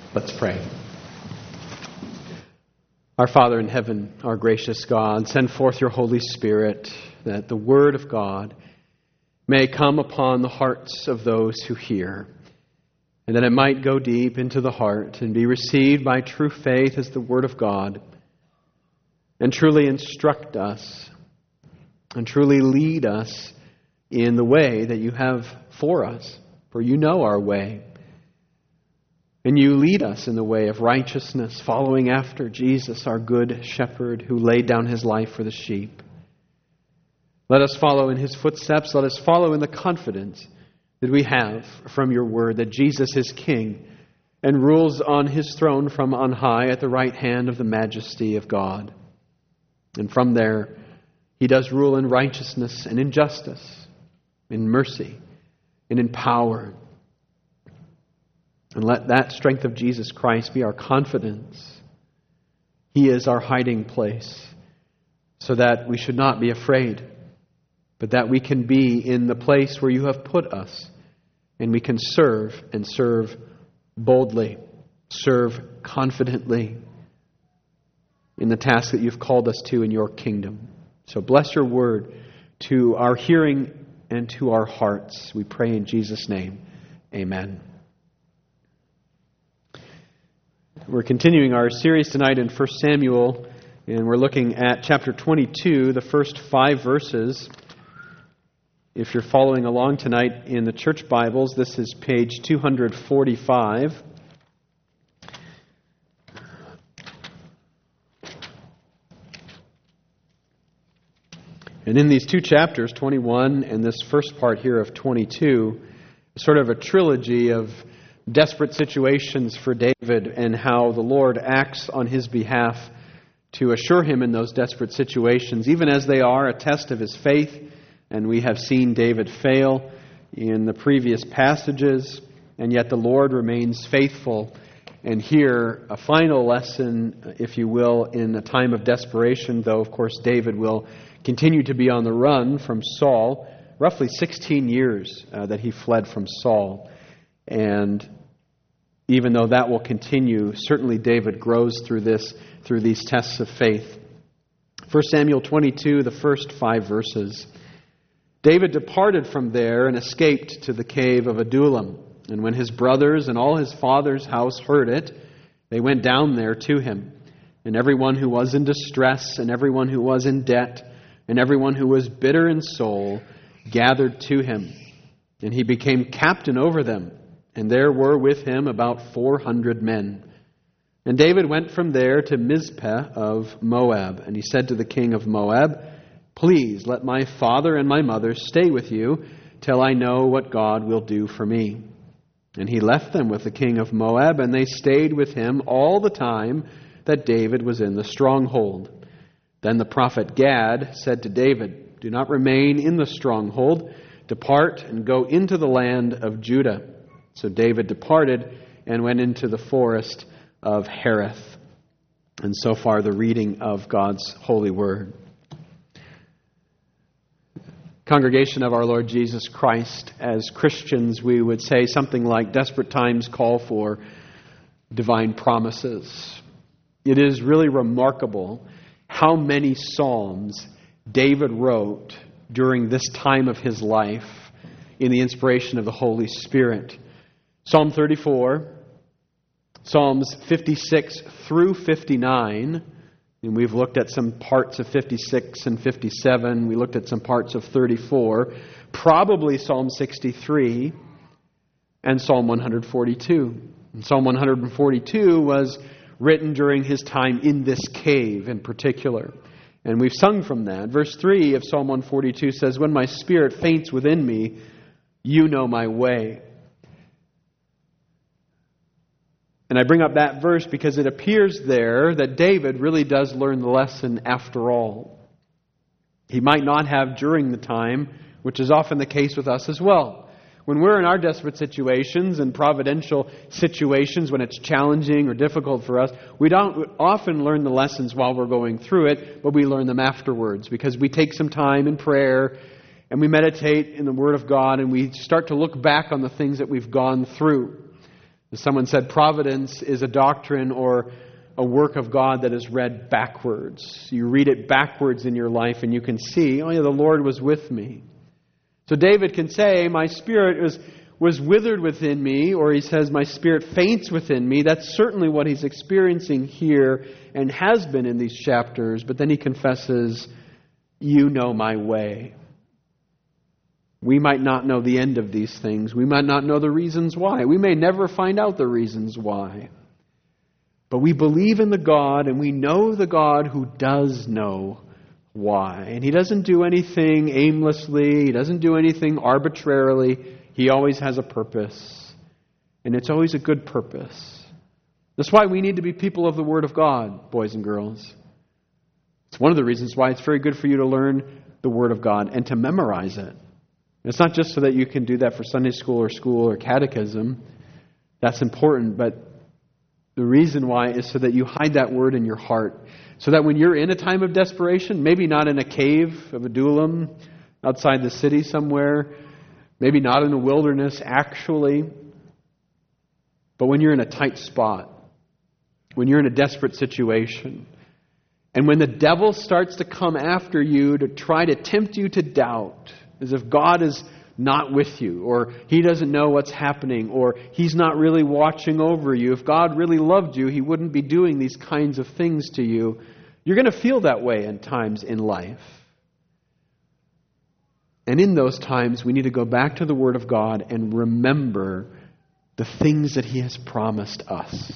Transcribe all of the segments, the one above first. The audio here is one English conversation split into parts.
Let's pray. Our Father in heaven, our gracious God, send forth your Holy Spirit that the Word of God may come upon the hearts of those who hear, and that it might go deep into the heart and be received by true faith as the Word of God, and truly instruct us and truly lead us in the way that you have for us, for you know our way. And you lead us in the way of righteousness, following after Jesus, our good shepherd, who laid down his life for the sheep. Let us follow in his footsteps. Let us follow in the confidence that we have from your word that Jesus is King and rules on his throne from on high at the right hand of the majesty of God. And from there, he does rule in righteousness and in justice, in mercy and in power. And let that strength of Jesus Christ be our confidence. He is our hiding place, so that we should not be afraid, but that we can be in the place where you have put us, and we can serve and serve boldly, serve confidently in the task that you've called us to in your kingdom. So bless your word to our hearing and to our hearts. We pray in Jesus' name. Amen. We're continuing our series tonight in 1 Samuel, and we're looking at chapter 22, the first 5 verses. If you're following along tonight in the church Bibles, this is page 245. And in these two chapters, 21 and this first part here of 22, sort of a trilogy of desperate situations for David and how the Lord acts on his behalf to assure him in those desperate situations, even as they are a test of his faith. And we have seen David fail in the previous passages, and yet the Lord remains faithful. And here, a final lesson, if you will, in a time of desperation, though, of course, David will continue to be on the run from Saul, roughly 16 years that he fled from Saul. And even though that will continue, certainly David grows through these tests of faith. 1 Samuel 22, the first 5 verses. David departed from there and escaped to the cave of Adullam. And when his brothers and all his father's house heard it, they went down there to him. And everyone who was in distress, and everyone who was in debt, and everyone who was bitter in soul, gathered to him. And he became captain over them. And there were with him about 400 men. And David went from there to Mizpeh of Moab. And he said to the king of Moab, "Please let my father and my mother stay with you till I know what God will do for me." And he left them with the king of Moab, and they stayed with him all the time that David was in the stronghold. Then the prophet Gad said to David, "Do not remain in the stronghold. Depart and go into the land of Judah." So David departed and went into the forest of Hereth. And so far the reading of God's holy word. Congregation of our Lord Jesus Christ, as Christians we would say something like desperate times call for divine promises. It is really remarkable how many psalms David wrote during this time of his life in the inspiration of the Holy Spirit. Psalm 34, Psalms 56 through 59, and we've looked at some parts of 56 and 57. We looked at some parts of 34, probably Psalm 63, and Psalm 142. And Psalm 142 was written during his time in this cave in particular. And we've sung from that. Verse 3 of Psalm 142 says, "When my spirit faints within me, you know my way." And I bring up that verse because it appears there that David really does learn the lesson after all. He might not have during the time, which is often the case with us as well. When we're in our desperate situations and providential situations, when it's challenging or difficult for us, we don't often learn the lessons while we're going through it, but we learn them afterwards because we take some time in prayer and we meditate in the Word of God and we start to look back on the things that we've gone through. As someone said, providence is a doctrine or a work of God that is read backwards. You read it backwards in your life and you can see, oh yeah, the Lord was with me. So David can say, my spirit was withered within me, or he says, my spirit faints within me. That's certainly what he's experiencing here and has been in these chapters. But then he confesses, you know my way. We might not know the end of these things. We might not know the reasons why. We may never find out the reasons why. But we believe in the God, and we know the God who does know why. And He doesn't do anything aimlessly. He doesn't do anything arbitrarily. He always has a purpose. And it's always a good purpose. That's why we need to be people of the Word of God, boys and girls. It's one of the reasons why it's very good for you to learn the Word of God and to memorize it. It's not just so that you can do that for Sunday school or catechism. That's important, but the reason why is so that you hide that Word in your heart. So that when you're in a time of desperation, maybe not in a cave of Adullam, outside the city somewhere, maybe not in the wilderness actually, but when you're in a tight spot, when you're in a desperate situation, and when the devil starts to come after you to try to tempt you to doubt, as if God is not with you, or He doesn't know what's happening, or He's not really watching over you. If God really loved you, He wouldn't be doing these kinds of things to you. You're going to feel that way in times in life. And in those times, we need to go back to the Word of God and remember the things that He has promised us.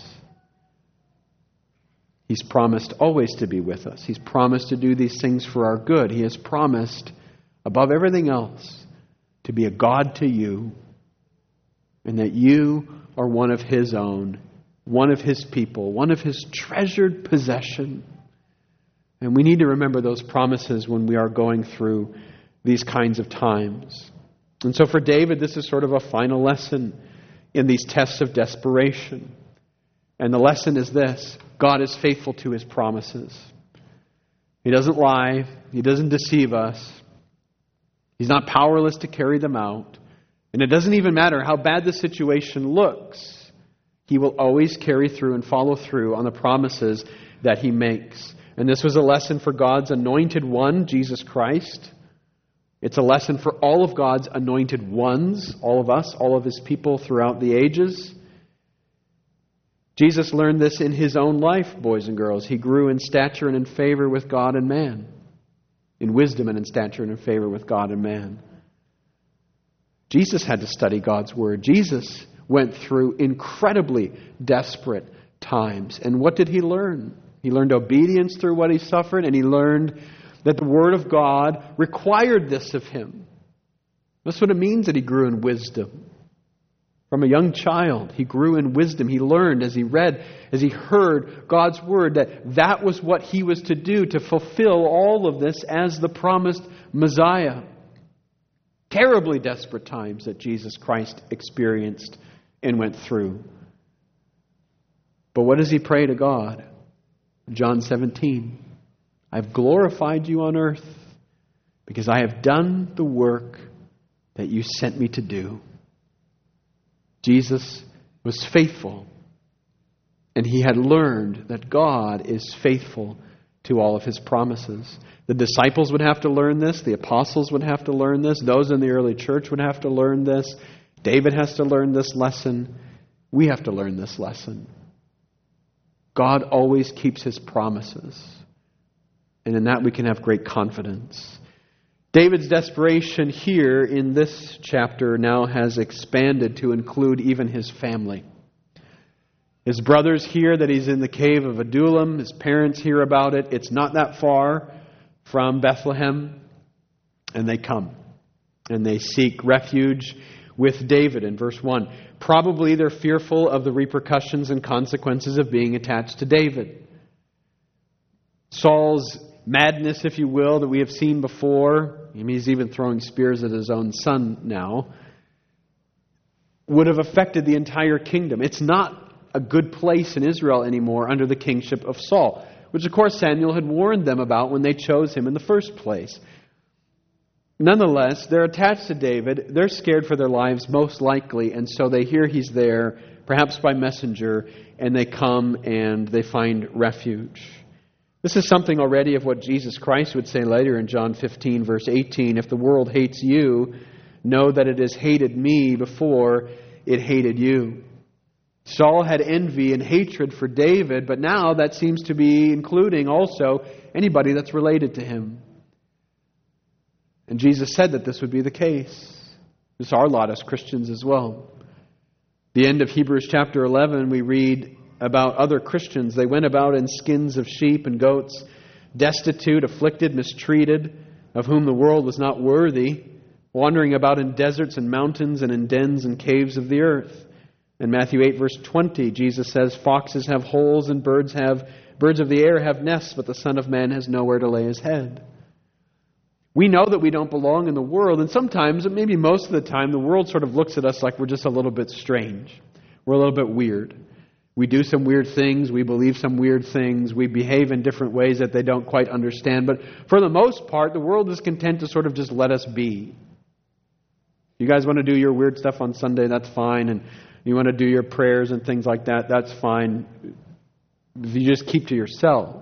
He's promised always to be with us. He's promised to do these things for our good. He has promised, above everything else, to be a God to you, and that you are one of His own, one of His people, one of His treasured possession. And we need to remember those promises when we are going through these kinds of times. And so for David, this is sort of a final lesson in these tests of desperation. And the lesson is this: God is faithful to His promises. He doesn't lie. He doesn't deceive us. He's not powerless to carry them out. And it doesn't even matter how bad the situation looks. He will always carry through and follow through on the promises that He makes. And this was a lesson for God's anointed one, Jesus Christ. It's a lesson for all of God's anointed ones, all of us, all of His people throughout the ages. Jesus learned this in His own life, boys and girls. He grew in stature and in favor with God and man. In wisdom and in stature and in favor with God and man. Jesus had to study God's Word. Jesus went through incredibly desperate times. And what did He learn? He learned obedience through what He suffered, and He learned that the Word of God required this of Him. That's what it means that He grew in wisdom. From a young child, He grew in wisdom. He learned as He read, as He heard God's Word, that was what He was to do to fulfill all of this as the promised Messiah. Terribly desperate times that Jesus Christ experienced and went through. But what does He pray to God? John 17. I've glorified you on earth because I have done the work that you sent me to do. Jesus was faithful, and He had learned that God is faithful to all of His promises. The disciples would have to learn this. The apostles would have to learn this. Those in the early church would have to learn this. David has to learn this lesson. We have to learn this lesson. God always keeps His promises, and in that we can have great confidence. David's desperation here in this chapter now has expanded to include even his family. His brothers hear that he's in the cave of Adullam. His parents hear about it. It's not that far from Bethlehem. And they come. And they seek refuge with David in verse 1. Probably they're fearful of the repercussions and consequences of being attached to David. Saul's madness, if you will, that we have seen before, he's even throwing spears at his own son now, would have affected the entire kingdom. It's not a good place in Israel anymore under the kingship of Saul, which of course Samuel had warned them about when they chose him in the first place. Nonetheless, they're attached to David. They're scared for their lives most likely, and so they hear he's there perhaps by messenger, and they come and they find refuge. This is something already of what Jesus Christ would say later in John 15, verse 18. If the world hates you, know that it has hated me before it hated you. Saul had envy and hatred for David, but now that seems to be including also anybody that's related to him. And Jesus said that this would be the case. This is our lot as Christians as well. The end of Hebrews chapter 11, we read about other Christians. They went about in skins of sheep and goats, destitute, afflicted, mistreated, of whom the world was not worthy, wandering about in deserts and mountains and in dens and caves of the earth. In Matthew 8, verse 20, Jesus says, foxes have holes and birds of the air have nests, but the Son of Man has nowhere to lay his head. We know that we don't belong in the world, and sometimes, maybe most of the time, the world sort of looks at us like we're just a little bit strange. We're a little bit weird. We do some weird things, we believe some weird things, we behave in different ways that they don't quite understand, but for the most part, the world is content to sort of just let us be. You guys want to do your weird stuff on Sunday, that's fine, and you want to do your prayers and things like that, that's fine. If you just keep to yourself.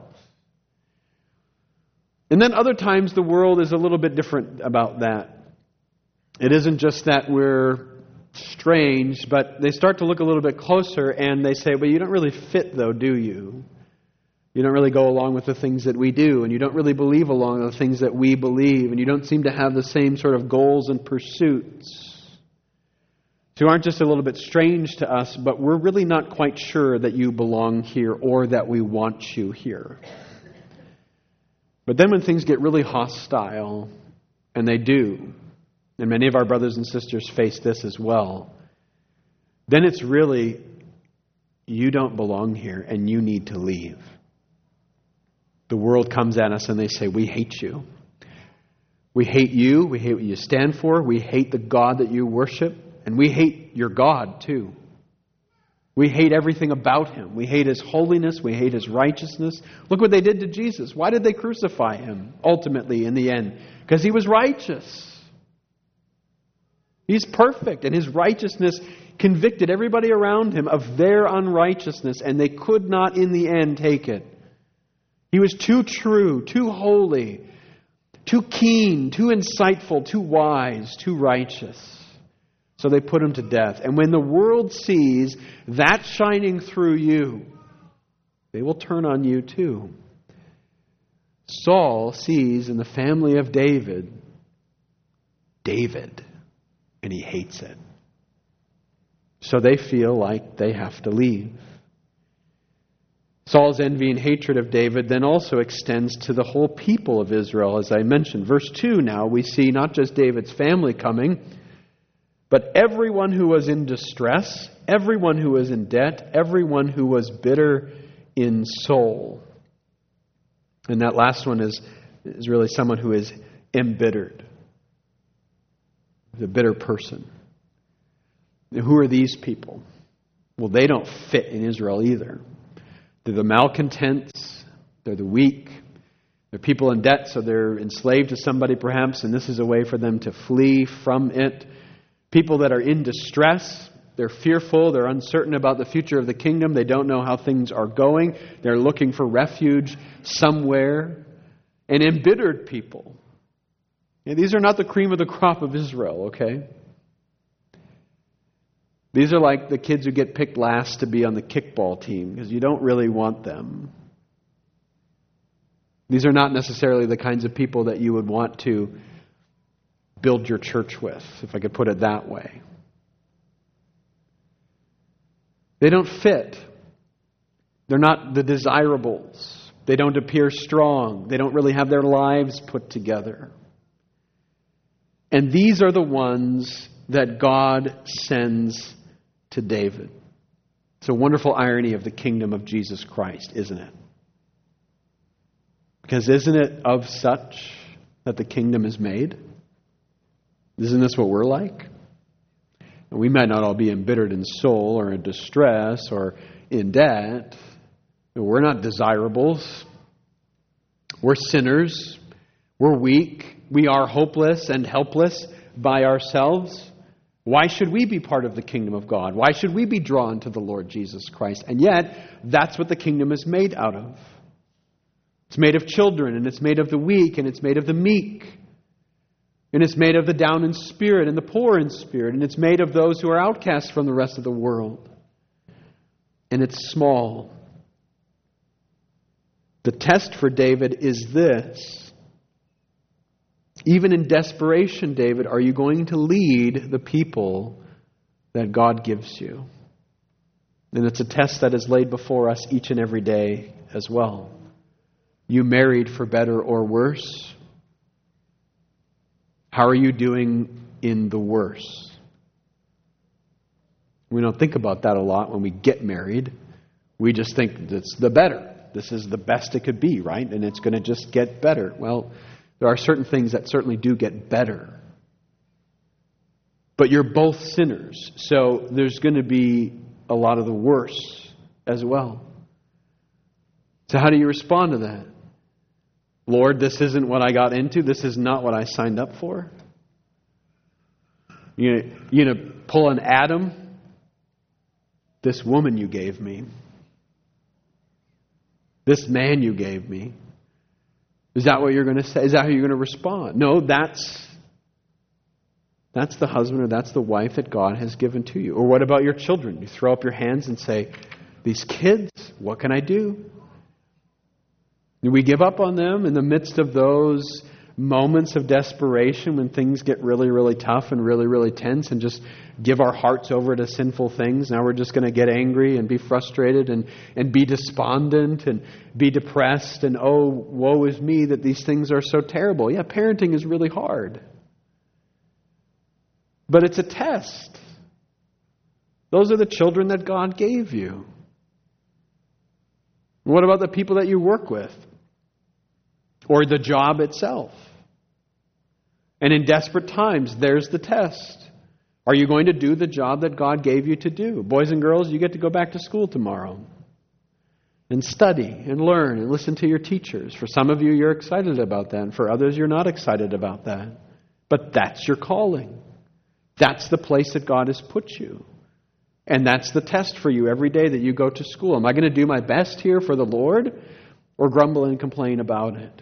And then other times the world is a little bit different about that. It isn't just that we're strange, but they start to look a little bit closer and they say, well, you don't really fit though, do you? You don't really go along with the things that we do, and you don't really believe along the things that we believe, and you don't seem to have the same sort of goals and pursuits. So you aren't just a little bit strange to us, but we're really not quite sure that you belong here or that we want you here. But then when things get really hostile, and they do, and many of our brothers and sisters face this as well, then it's really, you don't belong here and you need to leave. The world comes at us and they say, we hate you. We hate you. We hate what you stand for. We hate the God that you worship. And we hate your God too. We hate everything about Him. We hate His holiness. We hate His righteousness. Look what they did to Jesus. Why did they crucify Him ultimately in the end? Because He was righteous. He's perfect, and His righteousness convicted everybody around Him of their unrighteousness, and they could not in the end take it. He was too true, too holy, too keen, too insightful, too wise, too righteous. So they put Him to death. And when the world sees that shining through you, they will turn on you too. Saul sees in the family of David, and he hates it. So they feel like they have to leave. Saul's envy and hatred of David then also extends to the whole people of Israel, as I mentioned. Verse 2 now, we see not just David's family coming, but everyone who was in distress, everyone who was in debt, everyone who was bitter in soul. And that last one is really someone who is embittered. The bitter person. Now, who are these people? Well, they don't fit in Israel either. They're the malcontents. They're the weak. They're people in debt, so they're enslaved to somebody perhaps, and this is a way for them to flee from it. People that are in distress. They're fearful. They're uncertain about the future of the kingdom. They don't know how things are going. They're looking for refuge somewhere. And embittered people. And these are not the cream of the crop of Israel, okay? These are like the kids who get picked last to be on the kickball team because you don't really want them. These are not necessarily the kinds of people that you would want to build your church with, if I could put it that way. They don't fit. They're not the desirables. They don't appear strong. They don't really have their lives put together. And these are the ones that God sends to David. It's a wonderful irony of the kingdom of Jesus Christ, isn't it? Because isn't it of such that the kingdom is made? Isn't this what we're like? And we might not all be embittered in soul or in distress or in debt. We're not desirables. We're sinners. We're weak. We are hopeless and helpless by ourselves. Why should we be part of the kingdom of God? Why should we be drawn to the Lord Jesus Christ? And yet, that's what the kingdom is made out of. It's made of children, and it's made of the weak, and it's made of the meek. And it's made of the down in spirit and the poor in spirit. And it's made of those who are outcasts from the rest of the world. And it's small. The test for David is this. Even in desperation, David, are you going to lead the people that God gives you? And it's a test that is laid before us each and every day as well. You married for better or worse? How are you doing in the worse? We don't think about that a lot when we get married. We just think it's the better. This is the best it could be, right? And it's going to just get better. Well, there are certain things that certainly do get better. But you're both sinners, so there's going to be a lot of the worse as well. So how do you respond to that? Lord, this isn't what I got into. This is not what I signed up for. You know, pull an Adam. This woman you gave me. This man you gave me. Is that what you're going to say? Is that how you're going to respond? No, that's the husband or that's the wife that God has given to you. Or what about your children? You throw up your hands and say, these kids, what can I do? Do we give up on them in the midst of those moments of desperation when things get really, really tough and really, really tense and just give our hearts over to sinful things? Now we're just going to get angry and be frustrated and be despondent and be depressed and, oh, woe is me that these things are so terrible. Yeah, parenting is really hard. But it's a test. Those are the children that God gave you. What about the people that you work with? Or the job itself? And in desperate times, there's the test. Are you going to do the job that God gave you to do? Boys and girls, you get to go back to school tomorrow and study and learn and listen to your teachers. For some of you, you're excited about that. And for others, you're not excited about that. But that's your calling. That's the place that God has put you. And that's the test for you every day that you go to school. Am I going to do my best here for the Lord or grumble and complain about it?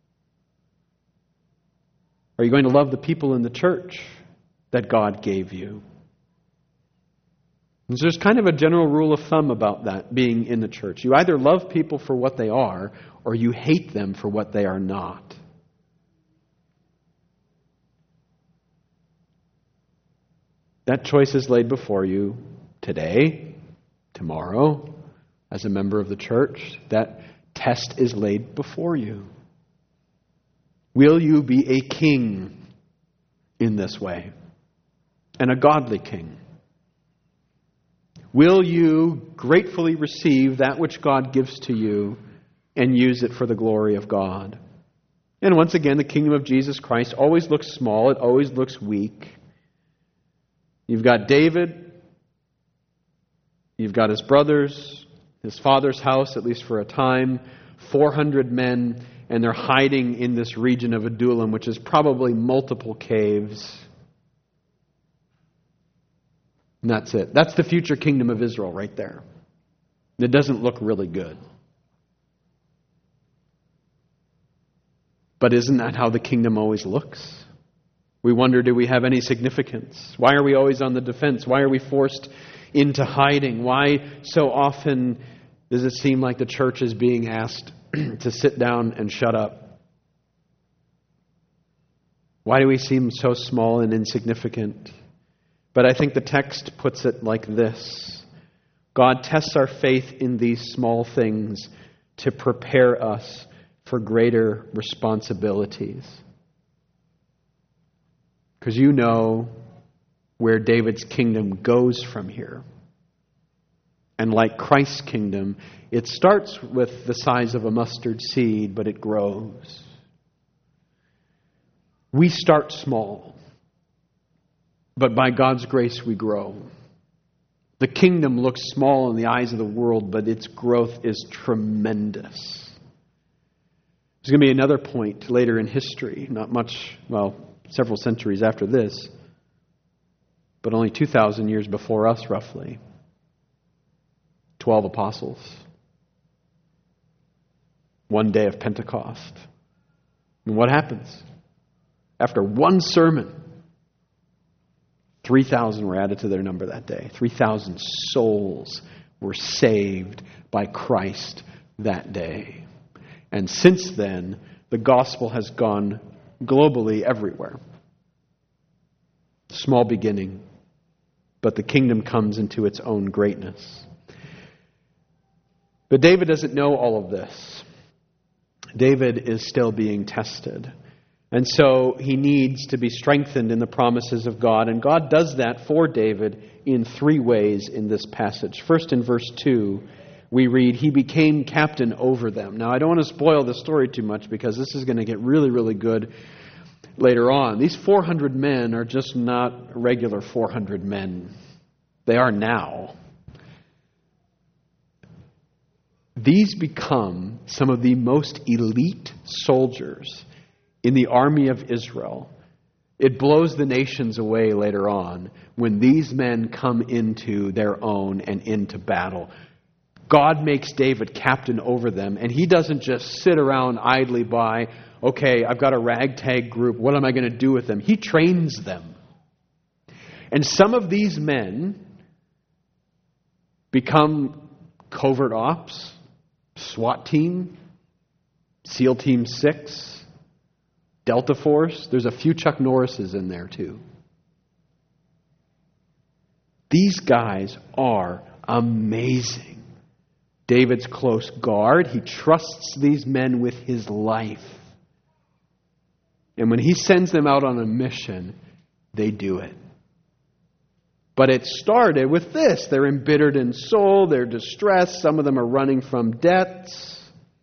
Are you going to love the people in the church that God gave you? And so there's kind of a general rule of thumb about that being in the church. You either love people for what they are or you hate them for what they are not. That choice is laid before you today, tomorrow, as a member of the church. That test is laid before you. Will you be a king in this way? And a godly king? Will you gratefully receive that which God gives to you and use it for the glory of God? And once again, the kingdom of Jesus Christ always looks small. It always looks weak. You've got David. You've got his brothers, his father's house, at least for a time, 400 men, and they're hiding in this region of Adullam, which is probably multiple caves. And that's it. That's the future kingdom of Israel right there. It doesn't look really good. But isn't that how the kingdom always looks? We wonder, do we have any significance? Why are we always on the defense? Why are we forced into hiding? Why so often does it seem like the church is being asked to sit down and shut up? Why do we seem so small and insignificant? But I think the text puts it like this. God tests our faith in these small things to prepare us for greater responsibilities. Because you know where David's kingdom goes from here. And like Christ's kingdom, it starts with the size of a mustard seed, but it grows. We start small, but by God's grace we grow. The kingdom looks small in the eyes of the world, but its growth is tremendous. There's going to be another point later in history, not much, well, several centuries after this, but only 2,000 years before us, roughly. 12 apostles. One day of Pentecost. And what happens? After one sermon, 3,000 were added to their number that day. 3,000 souls were saved by Christ that day. And since then, the gospel has gone globally everywhere. Small beginning, but the kingdom comes into its own greatness. But David doesn't know all of this. David is still being tested. And so he needs to be strengthened in the promises of God. And God does that for David in three ways in this passage. First, in verse 2, we read, he became captain over them. Now, I don't want to spoil the story too much because this is going to get really, really good later on. These 400 men are just not regular 400 men. They are now. These become some of the most elite soldiers in the army of Israel. It blows the nations away later on when these men come into their own and into battle. God makes David captain over them, and he doesn't just sit around idly by, okay, I've got a ragtag group, what am I going to do with them? He trains them. And some of these men become covert ops, SWAT team, SEAL Team 6, Delta Force. There's a few Chuck Norrises in there too. These guys are amazing. David's close guard. He trusts these men with his life. And when he sends them out on a mission, they do it. But it started with this. They're embittered in soul. They're distressed. Some of them are running from debts.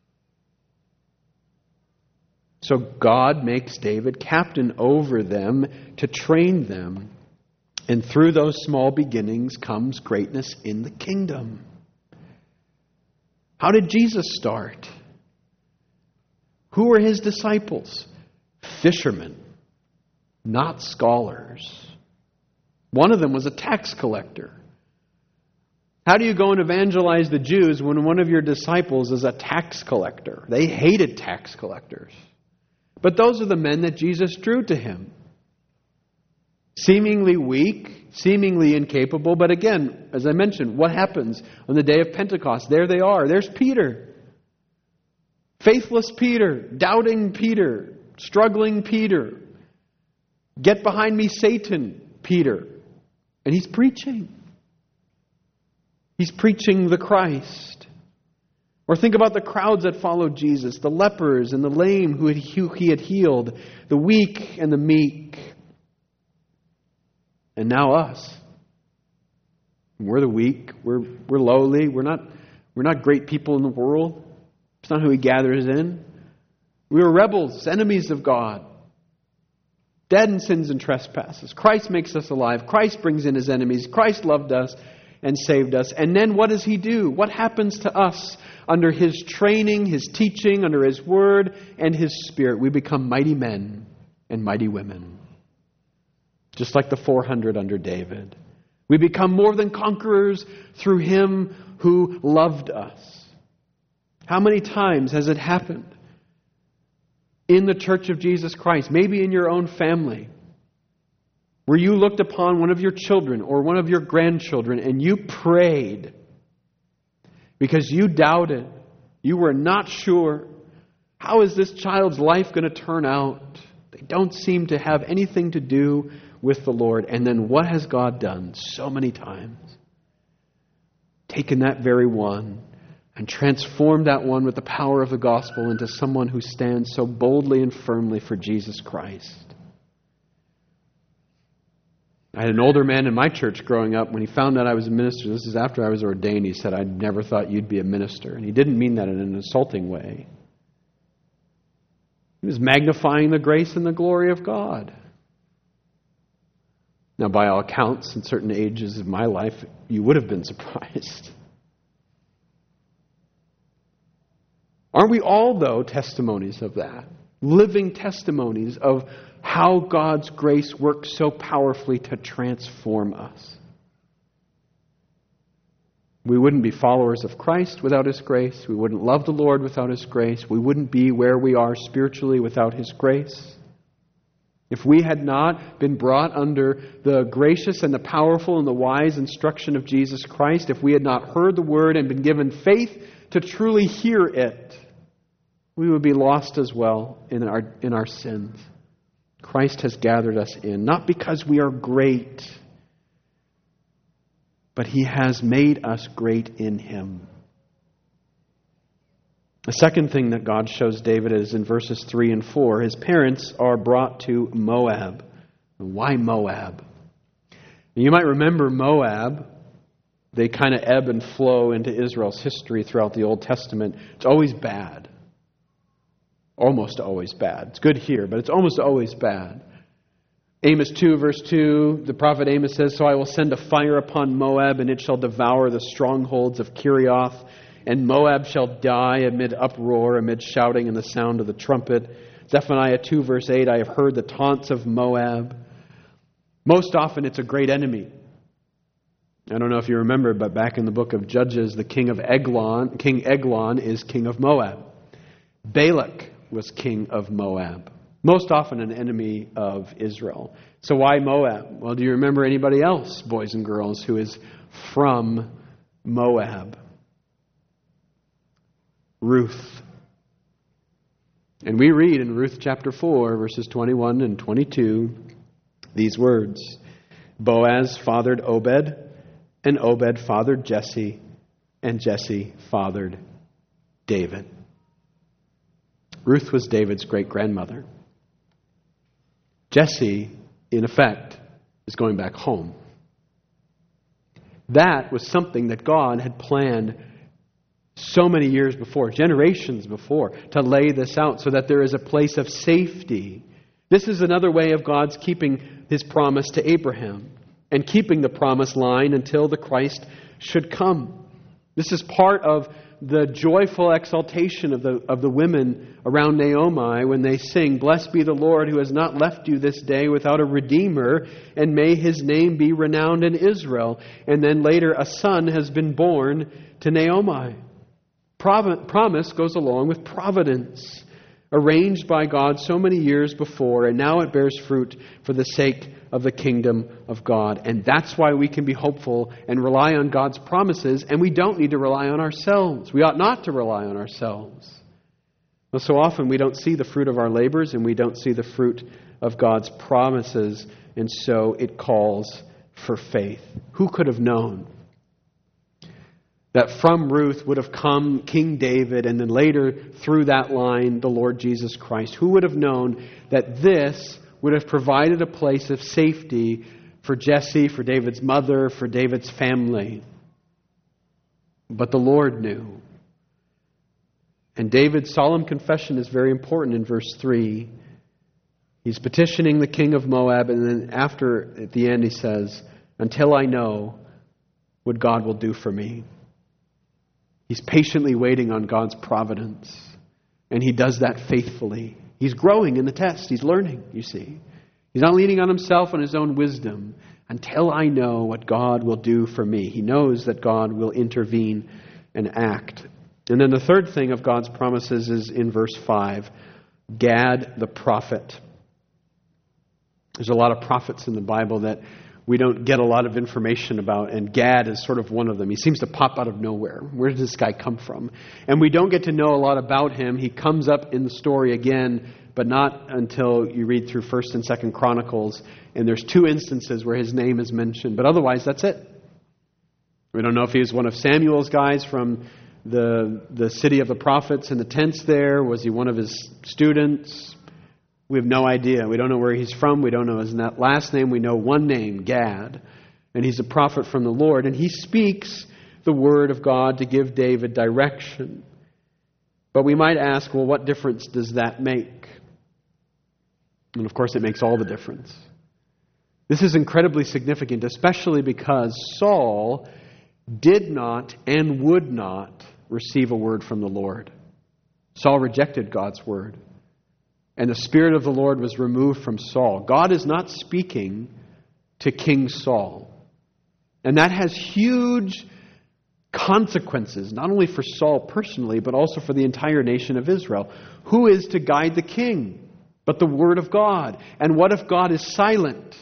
So God makes David captain over them to train them. And through those small beginnings comes greatness in the kingdom. How did Jesus start? Who were his disciples? Fishermen, not scholars. One of them was a tax collector. How do you go and evangelize the Jews when one of your disciples is a tax collector? They hated tax collectors. But those are the men that Jesus drew to him. Seemingly weak, seemingly incapable, but again, as I mentioned, what happens on the day of Pentecost? There they are. There's Peter. Faithless Peter, doubting Peter, struggling Peter. Get behind me, Satan, Peter. And he's preaching. He's preaching the Christ. Or think about the crowds that followed Jesus, the lepers and the lame who he had healed, the weak and the meek. And now us. We're the weak. We're lowly. We're not great people in the world. It's not who he gathers in. We were rebels, enemies of God. Dead in sins and trespasses. Christ makes us alive. Christ brings in his enemies. Christ loved us and saved us. And then what does he do? What happens to us under his training, his teaching, under his word and his spirit? We become mighty men and mighty women. Just like the 400 under David. We become more than conquerors through him who loved us. How many times has it happened in the Church of Jesus Christ, maybe in your own family, where you looked upon one of your children or one of your grandchildren and you prayed because you doubted, you were not sure, how is this child's life going to turn out? They don't seem to have anything to do with the Lord. And then what has God done so many times? Taken that very one and transformed that one with the power of the gospel into someone who stands so boldly and firmly for Jesus Christ. I had an older man in my church growing up. When he found out I was a minister, this is after I was ordained, he said, "I never thought you'd be a minister." And he didn't mean that in an insulting way. He was magnifying the grace and the glory of God. Now, by all accounts, in certain ages of my life, you would have been surprised. Aren't we all, though, testimonies of that? Living testimonies of how God's grace works so powerfully to transform us. We wouldn't be followers of Christ without His grace. We wouldn't love the Lord without His grace. We wouldn't be where we are spiritually without His grace. If we had not been brought under the gracious and the powerful and the wise instruction of Jesus Christ, if we had not heard the Word and been given faith to truly hear it, we would be lost as well in our sins. Christ has gathered us in, not because we are great, but He has made us great in Him. The second thing that God shows David is in verses 3 and 4. His parents are brought to Moab. Why Moab? You might remember Moab. They kind of ebb and flow into Israel's history throughout the Old Testament. It's always bad. Almost always bad. It's good here, but it's almost always bad. Amos 2, verse 2, the prophet Amos says, "So I will send a fire upon Moab, and it shall devour the strongholds of Kerioth, and Moab shall die amid uproar, amid shouting and the sound of the trumpet." Zephaniah 2, verse 8, "I have heard the taunts of Moab." Most often it's a great enemy. I don't know if you remember, but back in the book of Judges, the king Eglon is king of Moab. Balak was king of Moab. Most often an enemy of Israel. So why Moab? Well, do you remember anybody else, boys and girls, who is from Moab? Ruth. And we read in Ruth chapter 4, verses 21 and 22, these words. Boaz fathered Obed, and Obed fathered Jesse, and Jesse fathered David. Ruth was David's great-grandmother. Jesse, in effect, is going back home. That was something that God had planned so many years before, generations before, to lay this out so that there is a place of safety. This is another way of God's keeping His promise to Abraham and keeping the promised line until the Christ should come. This is part of the joyful exaltation of the women around Naomi when they sing, "Blessed be the Lord who has not left you this day without a redeemer, and may His name be renowned in Israel." And then later, a son has been born to Naomi. Promise goes along with providence, arranged by God so many years before, and now it bears fruit for the sake of the kingdom of God. And that's why we can be hopeful and rely on God's promises, and we don't need to rely on ourselves. We ought not to rely on ourselves. Well, so often we don't see the fruit of our labors, and we don't see the fruit of God's promises, and so it calls for faith. Who could have known that from Ruth would have come King David, and then later through that line, the Lord Jesus Christ? Who would have known that this would have provided a place of safety for Jesse, for David's mother, for David's family? But the Lord knew. And David's solemn confession is very important in verse 3. He's petitioning the king of Moab, and then at the end he says, "Until I know what God will do for me." He's patiently waiting on God's providence. And he does that faithfully. He's growing in the test. He's learning, you see. He's not leaning on himself and his own wisdom. Until I know what God will do for me. He knows that God will intervene and act. And then the third thing of God's promises is in verse 5. Gad the prophet. There's a lot of prophets in the Bible that we don't get a lot of information about, and Gad is sort of one of them. He seems to pop out of nowhere. Where did this guy come from? And we don't get to know a lot about him. He comes up in the story again, but not until you read through 1st and 2nd Chronicles, and there's 2 instances where his name is mentioned. But otherwise, that's it. We don't know if he was one of Samuel's guys from the city of the prophets in the tents there. Was he one of his students? We have no idea. We don't know where he's from. We don't know his last name. We know one name, Gad. And he's a prophet from the Lord. And he speaks the word of God to give David direction. But we might ask, well, what difference does that make? And of course, it makes all the difference. This is incredibly significant, especially because Saul did not and would not receive a word from the Lord. Saul rejected God's word. and the Spirit of the Lord was removed from Saul. God is not speaking to King Saul. And that has huge consequences, not only for Saul personally, but also for the entire nation of Israel. Who is to guide the king but the Word of God? And what if God is silent?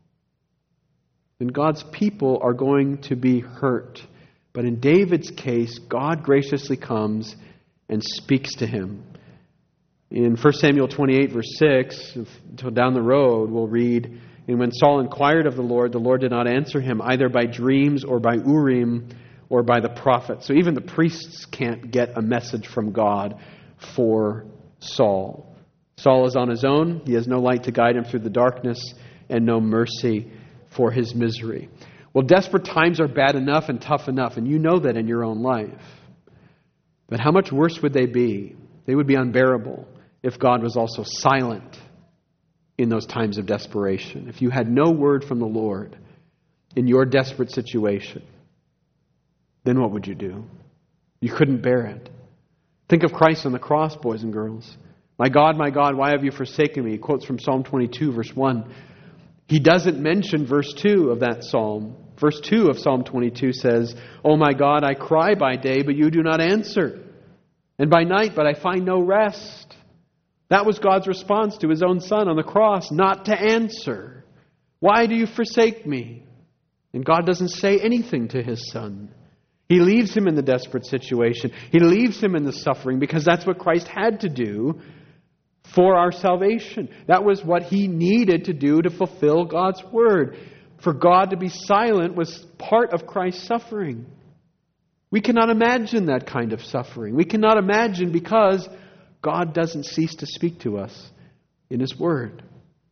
Then God's people are going to be hurt. But in David's case, God graciously comes and speaks to him. In 1 Samuel 28, verse 6, until down the road, we'll read, "And when Saul inquired of the Lord did not answer him, either by dreams or by Urim or by the prophet." So even the priests can't get a message from God for Saul. Saul is on his own. He has no light to guide him through the darkness and no mercy for his misery. Well, desperate times are bad enough and tough enough, and you know that in your own life. But how much worse would they be? They would be unbearable if God was also silent in those times of desperation. If you had no word from the Lord in your desperate situation, then what would you do? You couldn't bear it. Think of Christ on the cross, boys and girls. My God, why have you forsaken me?" He quotes from Psalm 22, verse 1. He doesn't mention verse 2 of that psalm. Verse 2 of Psalm 22 says, "Oh my God, I cry by day, but you do not answer. And by night, but I find no rest." That was God's response to His own Son on the cross, not to answer. "Why do you forsake me?" And God doesn't say anything to His Son. He leaves Him in the desperate situation. He leaves Him in the suffering because that's what Christ had to do for our salvation. That was what He needed to do to fulfill God's Word. For God to be silent was part of Christ's suffering. We cannot imagine that kind of suffering. We cannot imagine because God doesn't cease to speak to us in His Word.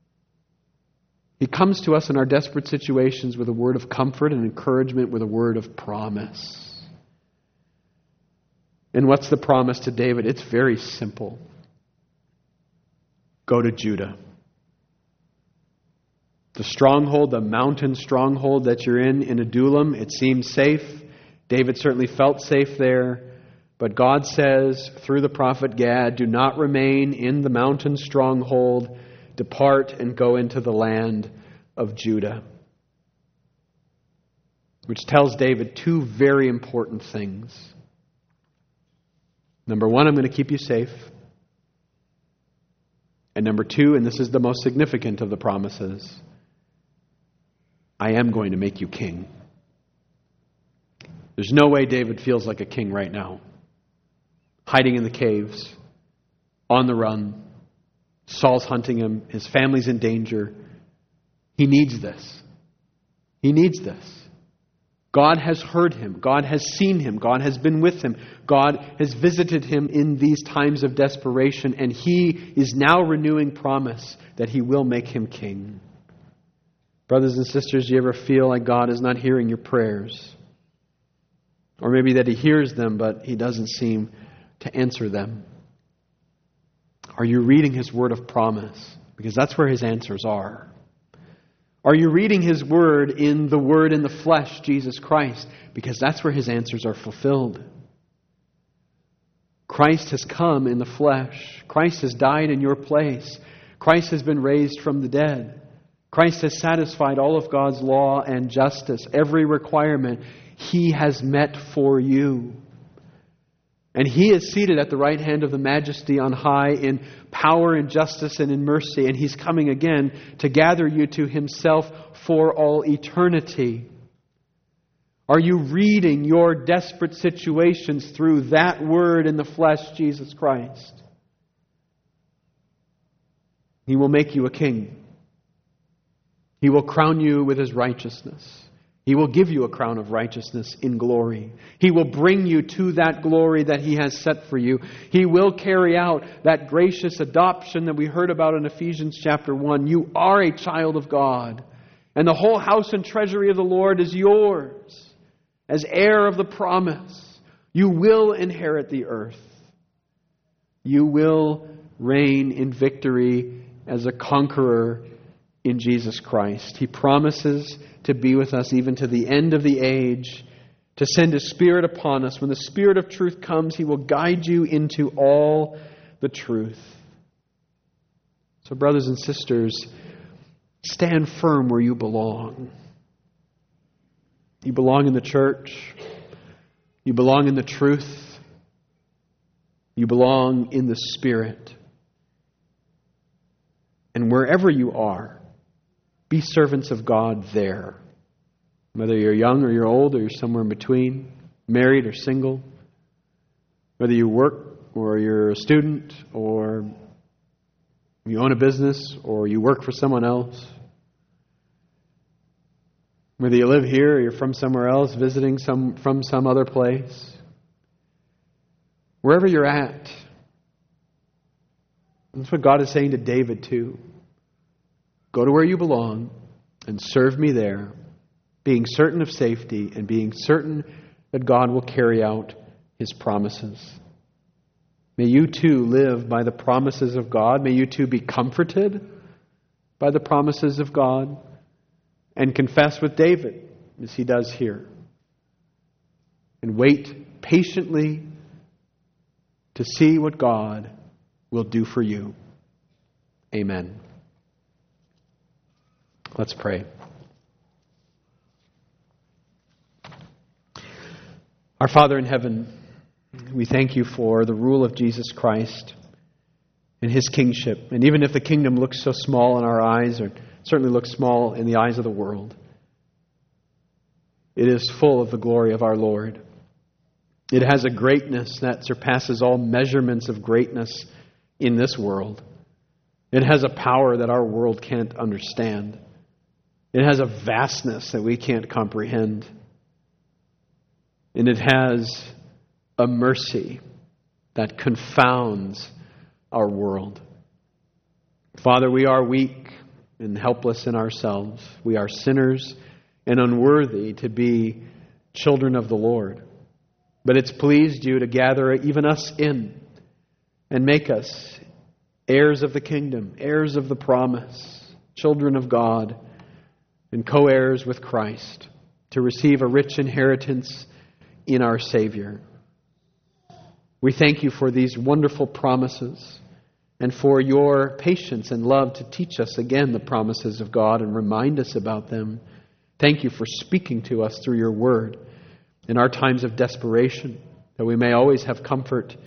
He comes to us in our desperate situations with a word of comfort and encouragement, with a word of promise. And what's the promise to David? It's very simple. Go to Judah. The stronghold, the mountain stronghold that you're in Adullam, it seems safe. David certainly felt safe there. But God says through the prophet Gad, "Do not remain in the mountain stronghold. Depart and go into the land of Judah." Which tells David two very important things. Number one, I'm going to keep you safe. And number two, and this is the most significant of the promises, I am going to make you king. There's no way David feels like a king right now. Hiding in the caves, on the run. Saul's hunting him. His family's in danger. He needs this. He needs this. God has heard him. God has seen him. God has been with him. God has visited him in these times of desperation, and He is now renewing promise that He will make him king. Brothers and sisters, do you ever feel like God is not hearing your prayers? Or maybe that He hears them, but He doesn't seem to answer them? Are you reading His word of promise? Because that's where His answers are. Are you reading His Word in the Word in the flesh, Jesus Christ? Because that's where His answers are fulfilled. Christ has come in the flesh. Christ has died in your place. Christ has been raised from the dead. Christ has satisfied all of God's law and justice. Every requirement He has met for you. And He is seated at the right hand of the Majesty on high in power and justice and in mercy. And He's coming again to gather you to Himself for all eternity. Are you reading your desperate situations through that Word in the flesh, Jesus Christ? He will make you a king. He will crown you with His righteousness. He will give you a crown of righteousness in glory. He will bring you to that glory that He has set for you. He will carry out that gracious adoption that we heard about in Ephesians chapter 1. You are a child of God, and the whole house and treasury of the Lord is yours as heir of the promise. You will inherit the earth. You will reign in victory as a conqueror in Jesus Christ. He promises to be with us even to the end of the age, to send His Spirit upon us. When the Spirit of truth comes, He will guide you into all the truth. So, brothers and sisters, stand firm where you belong. You belong in the church. You belong in the truth. You belong in the Spirit. And wherever you are, be servants of God there. Whether you're young or you're old or you're somewhere in between, married or single, whether you work or you're a student or you own a business or you work for someone else, whether you live here or you're from somewhere else, visiting from some other place, wherever you're at, that's what God is saying to David too. Go to where you belong and serve me there, being certain of safety and being certain that God will carry out His promises. May you too live by the promises of God. May you too be comforted by the promises of God and confess with David, as he does here, and wait patiently to see what God will do for you. Amen. Let's pray. Our Father in heaven, we thank you for the rule of Jesus Christ and His kingship. And even if the kingdom looks so small in our eyes, or certainly looks small in the eyes of the world, it is full of the glory of our Lord. It has a greatness that surpasses all measurements of greatness in this world. It has a power that our world can't understand. It has a vastness that we can't comprehend. And it has a mercy that confounds our world. Father, we are weak and helpless in ourselves. We are sinners and unworthy to be children of the Lord. But it's pleased you to gather even us in and make us heirs of the kingdom, heirs of the promise, children of God, and co-heirs with Christ, to receive a rich inheritance in our Savior. We thank you for these wonderful promises and for your patience and love to teach us again the promises of God and remind us about them. Thank you for speaking to us through your word in our times of desperation, that we may always have comfort